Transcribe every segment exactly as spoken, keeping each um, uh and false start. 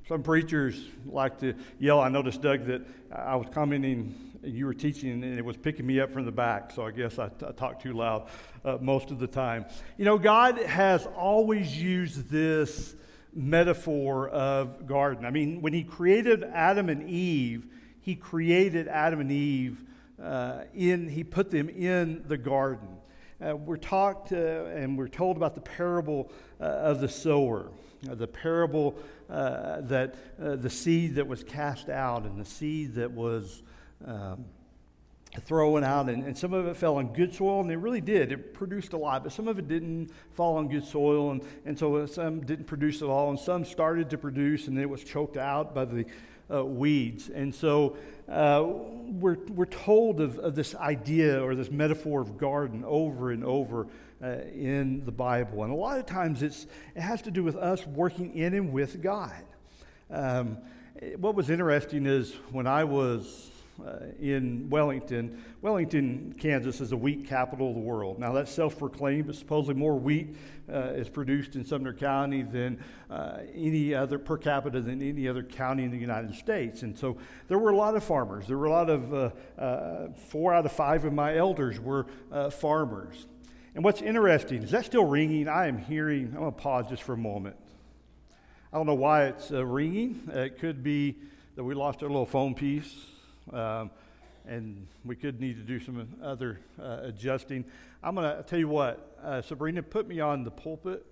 Some preachers like to yell. I noticed, Doug, that I was commenting, you were teaching, and it was picking me up from the back, so I guess I, I talked too loud uh, most of the time. You know, God has always used this metaphor of garden. I mean, when he created Adam and Eve, he created Adam and Eve uh, in, he put them in the garden. Uh, we're talked uh, and we're told about the parable uh, of the sower, uh, the parable uh, that uh, the seed that was cast out and the seed that was um, thrown out, and, and some of it fell on good soil, and it really did. It produced a lot, but some of it didn't fall on good soil, and, and so some didn't produce at all, and some started to produce, and it was choked out by the uh, weeds. And so uh, we're we're told of, of this idea or this metaphor of garden over and over uh, in the Bible, and a lot of times it's it has to do with us working in and with God. Um, what was interesting is when I was Uh, in Wellington. Wellington, Kansas is the wheat capital of the world. Now that's self-proclaimed, but supposedly more wheat uh, is produced in Sumner County than uh, any other per capita than any other county in the United States. And so there were a lot of farmers. There were a lot of uh, uh, four out of five of my elders were uh, farmers. And what's interesting, is that still ringing? I am hearing, I'm going to pause just for a moment. I don't know why it's uh, ringing. Uh, it could be that we lost our little phone piece. Um, and we could need to do some other uh, adjusting. I'm going to tell you what, uh, Sabrina, put me on the pulpit.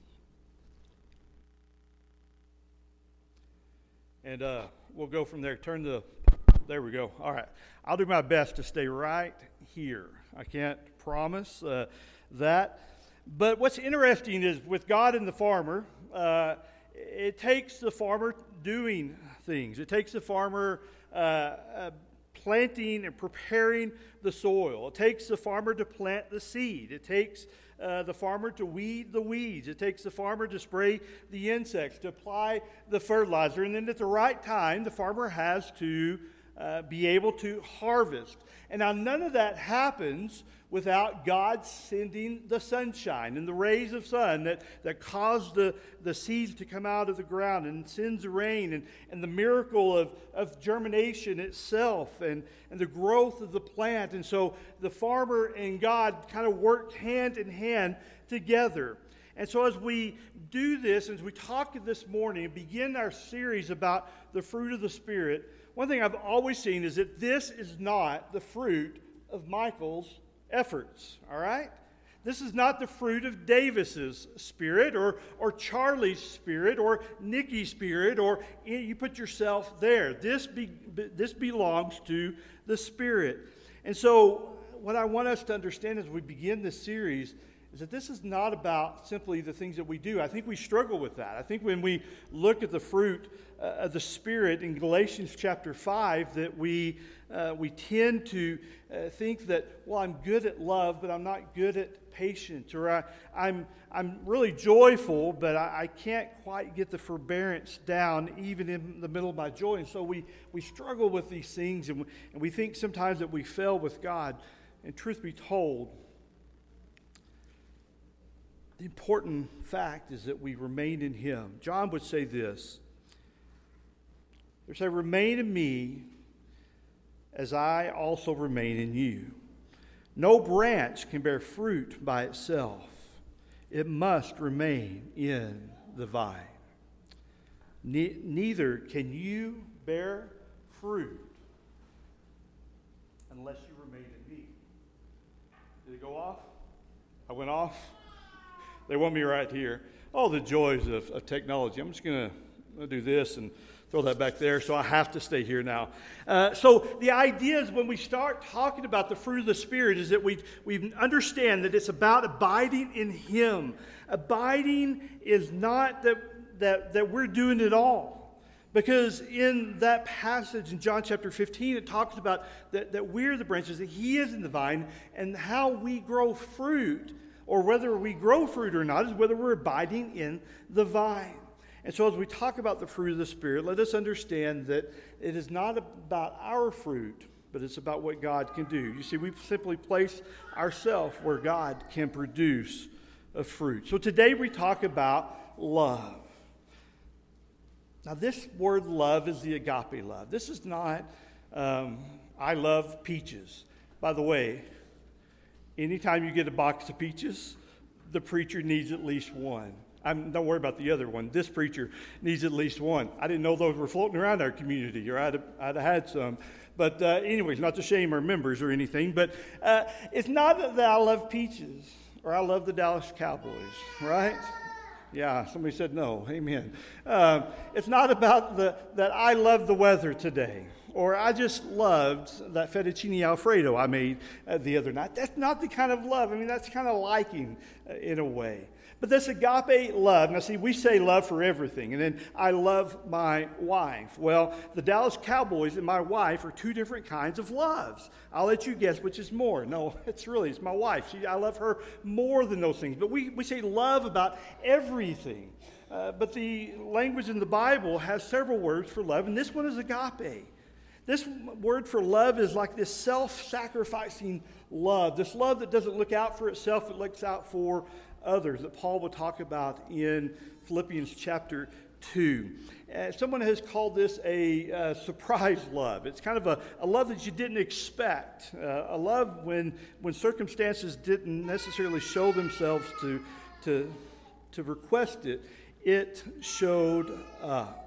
And uh, we'll go from there. Turn the, there we go. All right. I'll do my best to stay right here. I can't promise uh, that. But what's interesting is with God and the farmer, uh, it takes the farmer doing things. It takes the farmer Uh, uh, planting and preparing the soil. It takes the farmer to plant the seed. It takes uh, the farmer to weed the weeds. It takes the farmer to spray the insects, to apply the fertilizer. And then at the right time, the farmer has to uh, be able to harvest. And now none of that happens without God sending the sunshine and the rays of sun that, that cause the, the seeds to come out of the ground, and sends the rain, and, and the miracle of, of germination itself, and, and the growth of the plant. And so the farmer and God kind of work hand in hand together. And so as we do this, as we talk this morning and begin our series about the fruit of the Spirit, one thing I've always seen is that this is not the fruit of Michael's efforts, all right? This is not the fruit of Davis's spirit or, or Charlie's spirit or Nikki's spirit, or you put yourself there. This, be, this belongs to the Spirit. And so what I want us to understand as we begin this series is that this is not about simply the things that we do. I think we struggle with that. I think when we look at the fruit uh, of the Spirit in Galatians chapter five, that we uh, we tend to uh, think that, well, I'm good at love, but I'm not good at patience, or I, I'm I'm really joyful, but I, I can't quite get the forbearance down even in the middle of my joy. And so we, we struggle with these things, and we, and we think sometimes that we fail with God. And truth be told, the important fact is that we remain in Him. John would say this. He would say, "Remain in me as I also remain in you. No branch can bear fruit by itself. It must remain in the vine. Ne- neither can you bear fruit unless you remain in me." Did it go off? I went off? They want me right here. Oh, the joys of, of technology. I'm just going to do this and throw that back there, so I have to stay here now. Uh, so the idea is when we start talking about the fruit of the Spirit is that we we understand that it's about abiding in Him. Abiding is not that, that, that we're doing it all. Because in that passage in John chapter fifteen, it talks about that, that we're the branches, that He is in the vine, and how we grow fruit, or whether we grow fruit or not, is whether we're abiding in the vine. And so as we talk about the fruit of the Spirit, let us understand that it is not about our fruit, but it's about what God can do. You see, we simply place ourselves where God can produce a fruit. So today we talk about love. Now, this word love is the agape love. This is not, um, I love peaches. By the way, anytime you get a box of peaches, the preacher needs at least one. I'm, don't worry about the other one. This preacher needs at least one. I didn't know those were floating around our community, or I'd have, I'd have had some. But uh, anyways, not to shame our members or anything, but uh, it's not that I love peaches or I love the Dallas Cowboys, right? Yeah, somebody said no. Amen. Uh, it's not about the that I love the weather today, or I just loved that fettuccine Alfredo I made uh, the other night. That's not the kind of love. I mean, that's kind of liking uh, in a way. But this agape love, now see, we say love for everything, and then I love my wife. Well, the Dallas Cowboys and my wife are two different kinds of loves. I'll let you guess which is more. No, it's really, it's my wife. She, I love her more than those things. But we, we say love about everything. Uh, but the language in the Bible has several words for love, and this one is agape. This word for love is like this self-sacrificing love, this love that doesn't look out for itself, it looks out for others, that Paul will talk about in Philippians chapter two. Uh, someone has called this a uh, surprise love. It's kind of a, a love that you didn't expect, uh, a love when when circumstances didn't necessarily show themselves to, to, to request it, it showed up.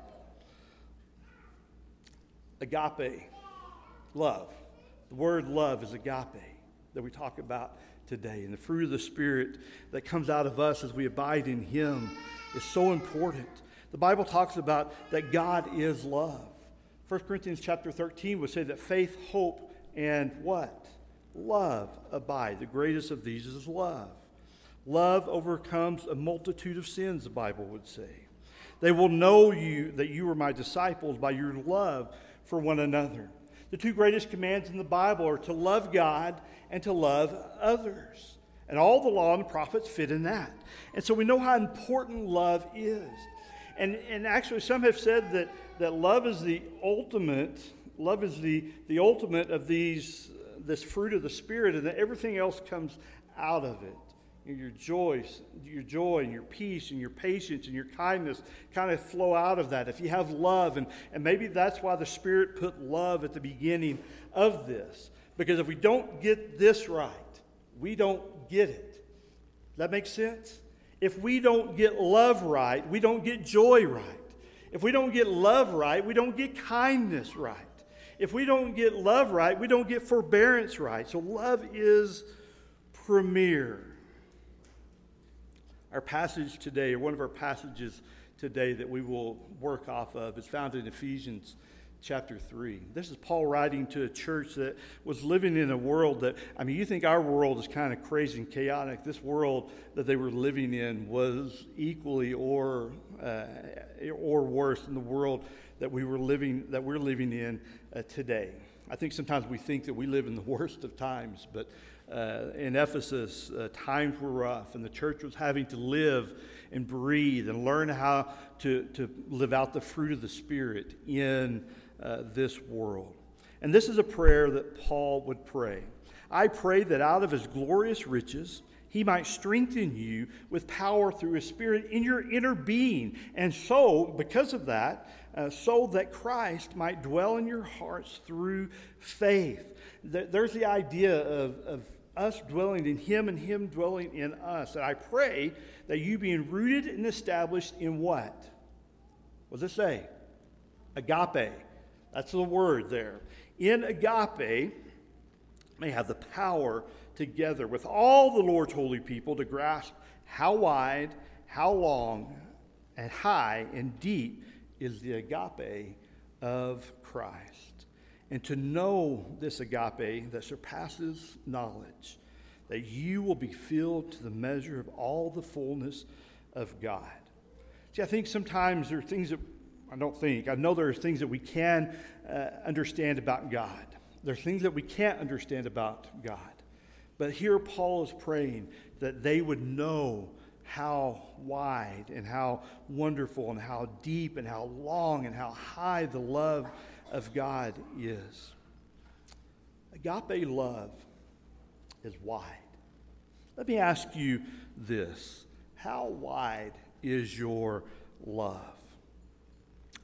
Agape, love. The word love is agape that we talk about today. And the fruit of the Spirit that comes out of us as we abide in Him is so important. The Bible talks about that God is love. First Corinthians chapter thirteen would say that faith, hope, and what? Love abide. The greatest of these is love. Love overcomes a multitude of sins, the Bible would say. They will know you that you are my disciples by your love for one another. The two greatest commands in the Bible are to love God and to love others. And all the law and the prophets fit in that. And so we know how important love is. And, and actually some have said that, that love is the ultimate, love is the, the ultimate of these, this fruit of the Spirit, and that everything else comes out of it. Your joy, your joy and your peace and your patience and your kindness kind of flow out of that. If you have love, and, and maybe that's why the Spirit put love at the beginning of this. Because if we don't get this right, we don't get it. Does that make sense? If we don't get love right, we don't get joy right. If we don't get love right, we don't get kindness right. If we don't get love right, we don't get forbearance right. So love is premier. Our passage today, or one of our passages today that we will work off of, is found in Ephesians chapter three. This is Paul writing to a church that was living in a world that, I mean, you think our world is kind of crazy and chaotic. This world that they were living in was equally or uh, or worse than the world that we were living that we're living in uh, today. I think sometimes we think that we live in the worst of times, but Uh, in Ephesus, uh, times were rough, and the church was having to live and breathe and learn how to, to live out the fruit of the Spirit in uh, this world. And this is a prayer that Paul would pray. I pray that out of his glorious riches, he might strengthen you with power through his Spirit in your inner being. And so, because of that, uh, so that Christ might dwell in your hearts through faith. There's the idea of, of us dwelling in him and him dwelling in us. And I pray that you being rooted and established in what? What does it say? Agape. That's the word there. In agape, may have the power together with all the Lord's holy people to grasp how wide, how long, and high and deep is the agape of Christ. And to know this agape that surpasses knowledge, that you will be filled to the measure of all the fullness of God. See, I think sometimes there are things that, I don't think, I know there are things that we can uh, understand about God. There are things that we can't understand about God. But here Paul is praying that they would know how wide and how wonderful and how deep and how long and how high the love of God is. Agape love is wide. Let me ask you this. How wide is your love?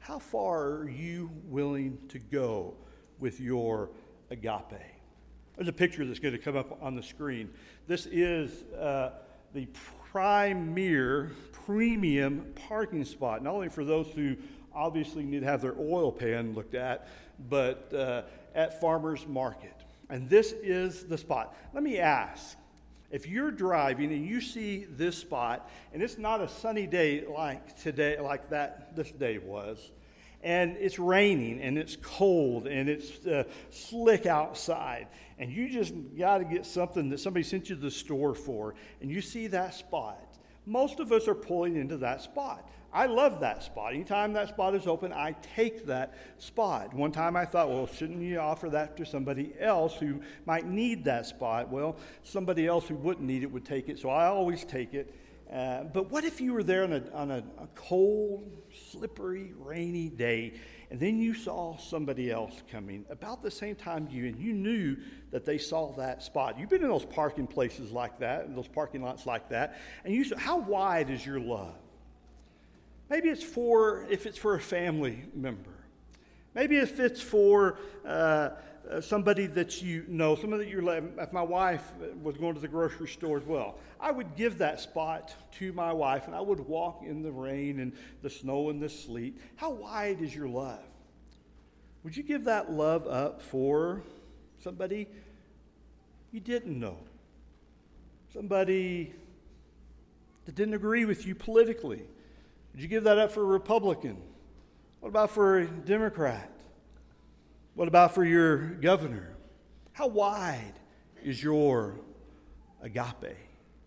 How far are you willing to go with your agape? There's a picture that's going to come up on the screen. This is uh, the premier premium parking spot, not only for those who obviously need to have their oil pan looked at, but uh, at Farmers Market. And this is the spot. Let me ask, if you're driving and you see this spot, and it's not a sunny day like today, like that this day was, and it's raining and it's cold and it's uh, slick outside, and you just got to get something that somebody sent you to the store for, and you see that spot, most of us are pulling into that spot. I love that spot. Anytime that spot is open, I take that spot. One time I thought, well, shouldn't you offer that to somebody else who might need that spot? Well, somebody else who wouldn't need it would take it, so I always take it. Uh, but what if you were there on, a, on a, a cold, slippery, rainy day, and then you saw somebody else coming about the same time you, and you knew that they saw that spot? You've been in those parking places like that, in those parking lots like that, and you said, how wide is your love? Maybe it's for, if it's for a family member. Maybe if it's for uh, uh, somebody that you know, somebody that you love. If my wife was going to the grocery store as well, I would give that spot to my wife, and I would walk in the rain and the snow and the sleet. How wide is your love? Would you give that love up for somebody you didn't know? Somebody that didn't agree with you politically? Would you give that up for a Republican? What about for a Democrat? What about for your governor? How wide is your agape? Would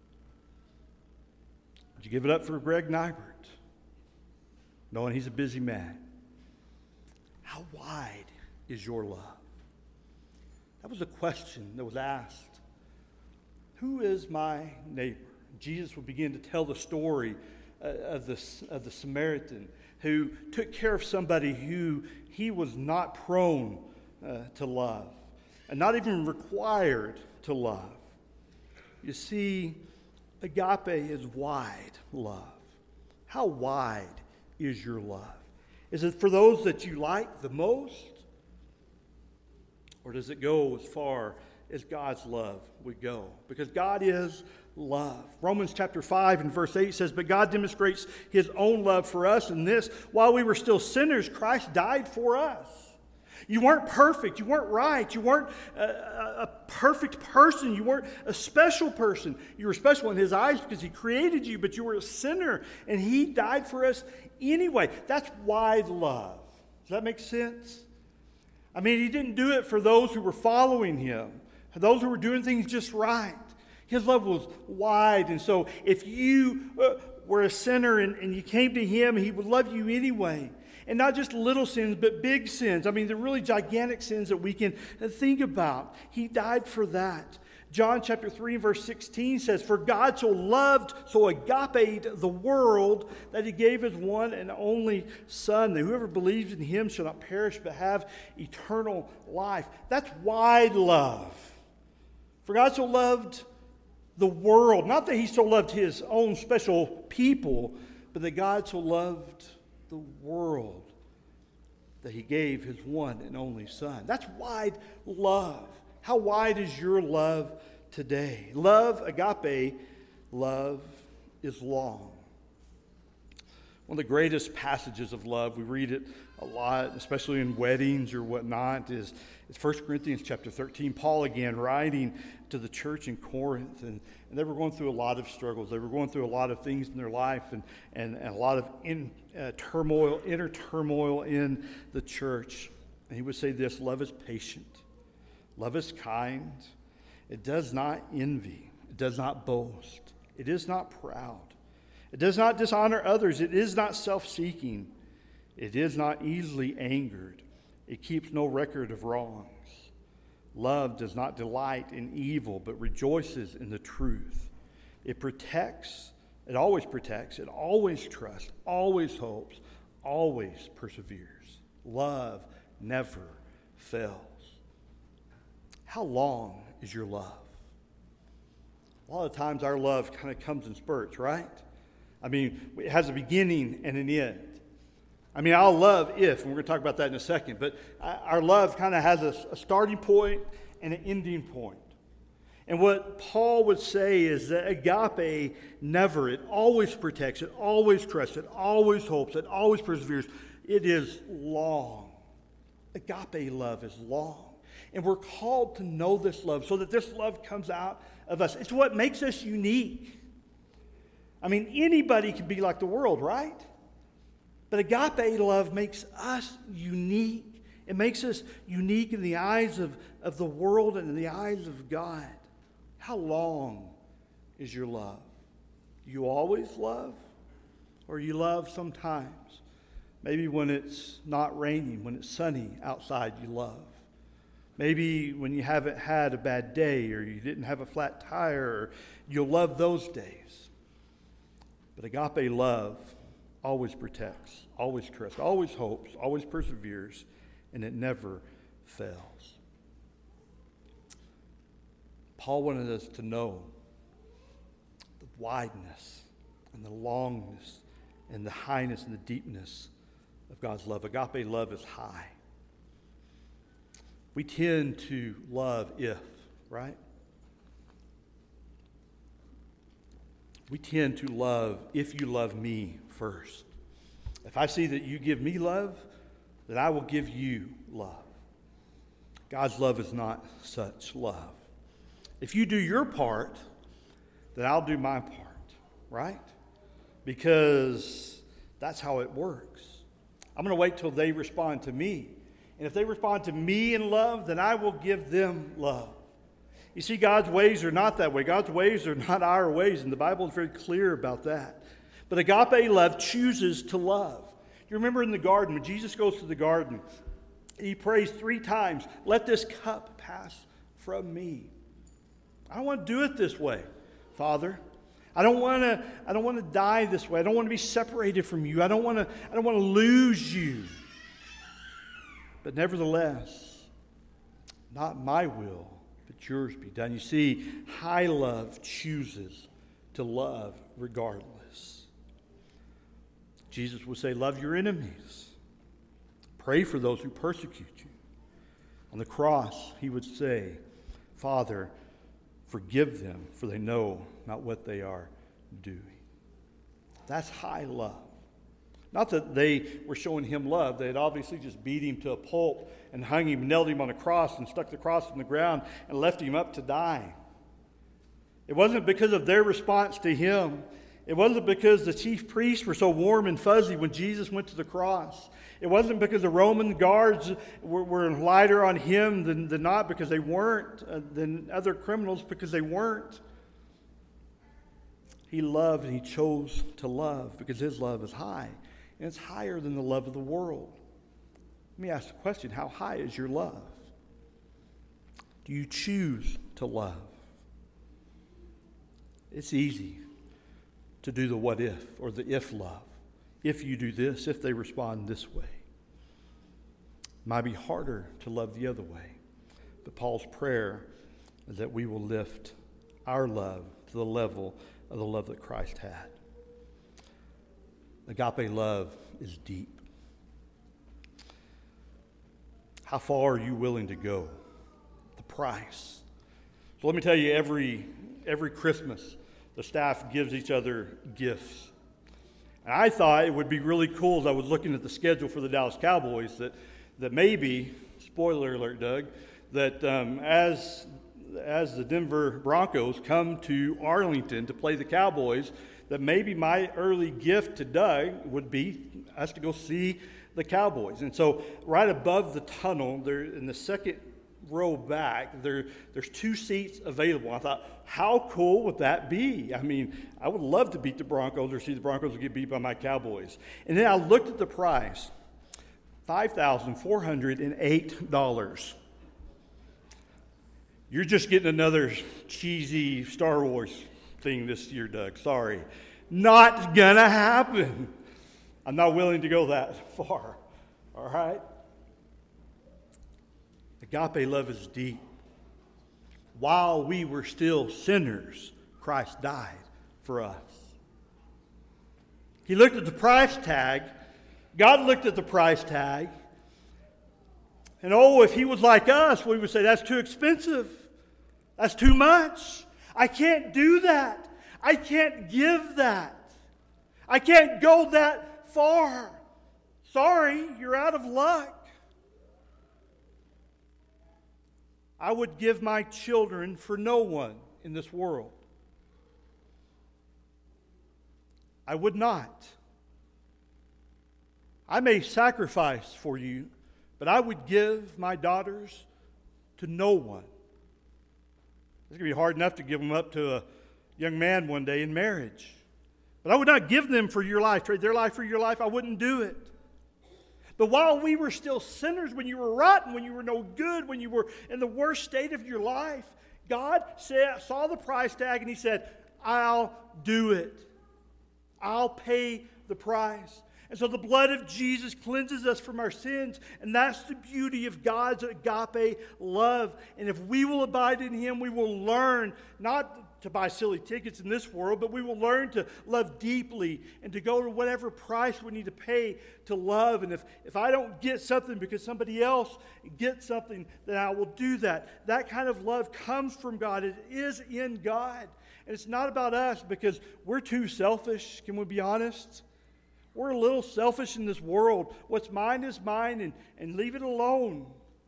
you give it up for Greg Nybert, knowing he's a busy man? How wide is your love? That was a question that was asked. Who is my neighbor? Jesus would begin to tell the story of the, of the Samaritan who took care of somebody who he was not prone uh, to love and not even required to love. You see, agape is wide love. How wide is your love? Is it for those that you like the most? Or does it go as far as God's love would go? Because God is love. Romans chapter five and verse eight says, but God demonstrates his own love for us in this: while we were still sinners, Christ died for us. You weren't perfect. You weren't right. You weren't a, a perfect person. You weren't a special person. You were special in his eyes because he created you, but you were a sinner, and he died for us anyway. That's wide love. Does that make sense? I mean, he didn't do it for those who were following him, for those who were doing things just right. His love was wide, and so if you uh, were a sinner and, and you came to him, he would love you anyway. And not just little sins, but big sins. I mean, the really gigantic sins that we can think about. He died for that. John chapter three, verse sixteen says, for God so loved, so agaped the world, that he gave his one and only Son, that whoever believes in him shall not perish but have eternal life. That's wide love. For God so loved the world, not that he so loved his own special people, but that God so loved the world that he gave his one and only Son. That's wide love. How wide is your love today? Love, agape, love is long. One of the greatest passages of love, we read it a lot, especially in weddings or whatnot, is, is First Corinthians chapter thirteen. Paul again writing to the church in Corinth, and, and they were going through a lot of struggles. They were going through a lot of things in their life, and, and, and a lot of in, uh, turmoil, inner turmoil in the church. And he would say this: love is patient. Love is kind. It does not envy. It does not boast. It is not proud. It does not dishonor others. It is not self-seeking. It is not easily angered. It keeps no record of wrongs. Love does not delight in evil, but rejoices in the truth. It protects. It always protects. It always trusts, always hopes, always perseveres. Love never fails. How long is your love? A lot of times our love kind of comes in spurts, right? I mean, it has a beginning and an end. I mean, I'll love if, and we're going to talk about that in a second, but our love kind of has a, a starting point and an ending point. And what Paul would say is that agape never, it always protects, it always trusts, it always hopes, it always perseveres. It is long. Agape love is long. And we're called to know this love so that this love comes out of us. It's what makes us unique. I mean, anybody can be like the world, right? But agape love makes us unique. It makes us unique in the eyes of, of the world and in the eyes of God. How long is your love? Do you always love? Or you love sometimes? Maybe when it's not raining, when it's sunny outside, you love. Maybe when you haven't had a bad day or you didn't have a flat tire, you'll love those days. But agape love always protects, always trusts, always hopes, always perseveres, and it never fails. Paul wanted us to know the wideness and the longness and the highness and the deepness of God's love. Agape love is high. We tend to love if, right? We tend to love if you love me first. If I see that you give me love, then I will give you love. God's love is not such love. If you do your part, then I'll do my part, right? Because that's how it works. I'm going to wait till they respond to me. And if they respond to me in love, then I will give them love. You see, God's ways are not that way. God's ways are not our ways, and the Bible is very clear about that. But agape love chooses to love. You remember in the garden, when Jesus goes to the garden, he prays three times, let this cup pass from me. I don't want to do it this way, Father. I don't want to, I don't want to die this way. I don't want to be separated from you. I don't want to, I don't want to lose you. But nevertheless, not my will, but yours be done. You see, high love chooses to love regardless. Jesus would say, love your enemies. Pray for those who persecute you. On the cross, he would say, Father, forgive them, for they know not what they are doing. That's high love. Not that they were showing him love. They had obviously just beat him to a pulp and hung him, nailed him on a cross and stuck the cross in the ground and left him up to die. It wasn't because of their response to him. It wasn't because the chief priests were so warm and fuzzy when Jesus went to the cross. It wasn't because the Roman guards were, were lighter on him than, than not, because they weren't, uh, than other criminals, because they weren't. He loved and he chose to love because his love is high. And it's higher than the love of the world. Let me ask the question, how high is your love? Do you choose to love? It's easy to do the what if or the if love. If you do this, if they respond this way. It might be harder to love the other way. But Paul's prayer is that we will lift our love to the level of the love that Christ had. Agape love is deep. How far are you willing to go? The price. So let me tell you, every every Christmas, the staff gives each other gifts. And I thought it would be really cool, as I was looking at the schedule for the Dallas Cowboys, that that maybe, spoiler alert, Doug, that um, as as the Denver Broncos come to Arlington to play the Cowboys, that maybe my early gift to Doug would be us to go see the Cowboys. And so right above the tunnel, there in the second row back, there there's two seats available. I thought, how cool would that be? I mean, I would love to beat the Broncos or see the Broncos get beat by my Cowboys. And then I looked at the price, five thousand four hundred eight dollars. You're just getting another cheesy Star Wars thing this year, Doug. Sorry. Not gonna happen. I'm not willing to go that far. All right? Agape love is deep. While we were still sinners, Christ died for us. He looked at the price tag, God looked at the price tag. And oh, if he was like us, we would say, that's too expensive. That's too much. I can't do that. I can't give that. I can't go that far. Sorry, you're out of luck. I would give my children for no one in this world. I would not. I may sacrifice for you, but I would give my daughters to no one. It's going to be hard enough to give them up to a young man one day in marriage. But I would not give them for your life, trade their life for your life. I wouldn't do it. But while we were still sinners, when you were rotten, when you were no good, when you were in the worst state of your life, God saw the price tag and he said, I'll do it. I'll pay the price. And so the blood of Jesus cleanses us from our sins. And that's the beauty of God's agape love. And if we will abide in him, we will learn not to buy silly tickets in this world, but we will learn to love deeply and to go to whatever price we need to pay to love. And if, if I don't get something because somebody else gets something, then I will do that. That kind of love comes from God. It is in God. And it's not about us because we're too selfish. Can we be honest? We're a little selfish in this world. What's mine is mine, and, and leave it alone.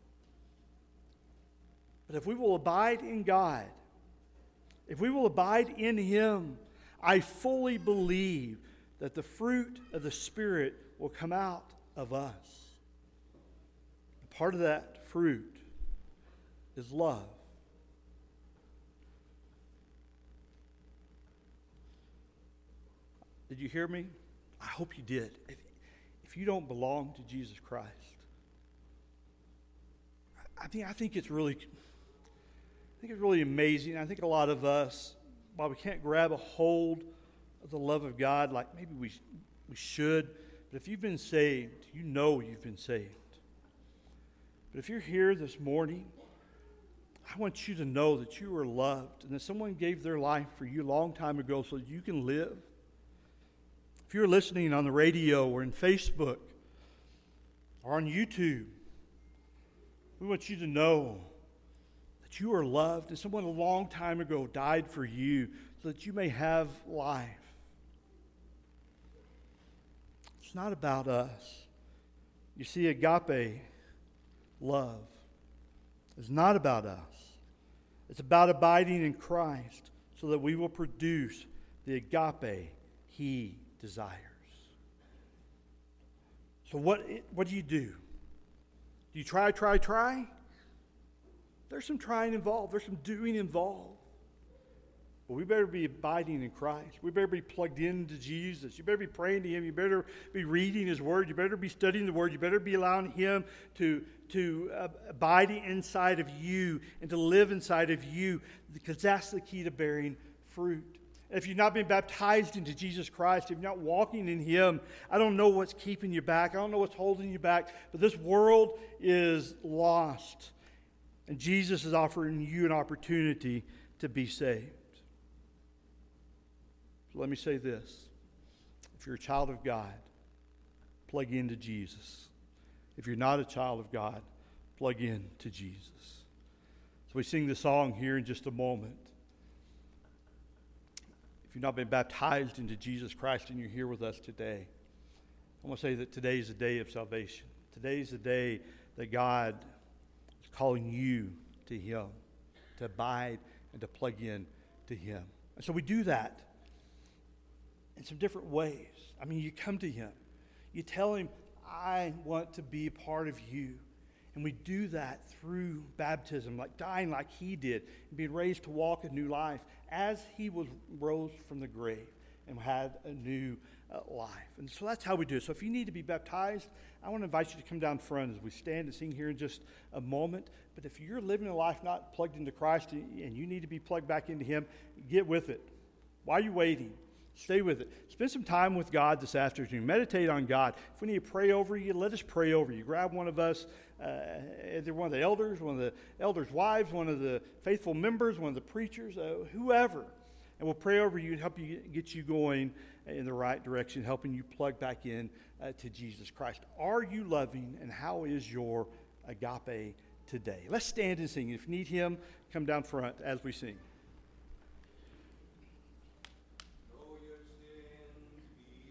But if we will abide in God, if we will abide in him, I fully believe that the fruit of the Spirit will come out of us. Part of that fruit is love. Did you hear me? I hope you did. If, if you don't belong to Jesus Christ, I think I think it's really, I think it's really amazing. I think a lot of us, while we can't grab a hold of the love of God like maybe we we should, but if you've been saved, you know you've been saved. But if you're here this morning, I want you to know that you are loved and that someone gave their life for you a long time ago so that you can live. If you're listening on the radio or in Facebook or on YouTube, we want you to know that you are loved and someone a long time ago died for you so that you may have life. It's not about us. You see, agape love is not about us. It's about abiding in Christ so that we will produce the agape he desires. So what, what do you do? Do you try, try, try? There's some trying involved. There's some doing involved. But we better be abiding in Christ. We better be plugged into Jesus. You better be praying to him. You better be reading his word. You better be studying the word. You better be allowing him to, to uh, abide inside of you and to live inside of you, because that's the key to bearing fruit. If you've not been baptized into Jesus Christ, if you're not walking in him, I don't know what's keeping you back. I don't know what's holding you back. But this world is lost. And Jesus is offering you an opportunity to be saved. So let me say this. If you're a child of God, plug into Jesus. If you're not a child of God, plug in to Jesus. So we sing the song here in just a moment. If you've not been baptized into Jesus Christ and you're here with us today, I want to say that today is a day of salvation. Today is the day that God is calling you to him, to abide and to plug in to him. And so we do that in some different ways. I mean, you come to him. You tell him, I want to be a part of you. And we do that through baptism, like dying like he did, and being raised to walk a new life as he was rose from the grave and had a new uh, life. And so that's how we do it. So if you need to be baptized, I want to invite you to come down front as we stand and sing here in just a moment. But if you're living a life not plugged into Christ and you need to be plugged back into him, get with it. Why are you waiting? Stay with it. Spend some time with God this afternoon. Meditate on God. If we need to pray over you, let us pray over you. Grab one of us, uh, either one of the elders, one of the elders' wives, one of the faithful members, one of the preachers, uh, whoever. and we'll pray over you and help you get you going in the right direction, helping you plug back in uh, to Jesus Christ. Are you loving, and how is your agape today? Let's stand and sing. If you need him, come down front as we sing.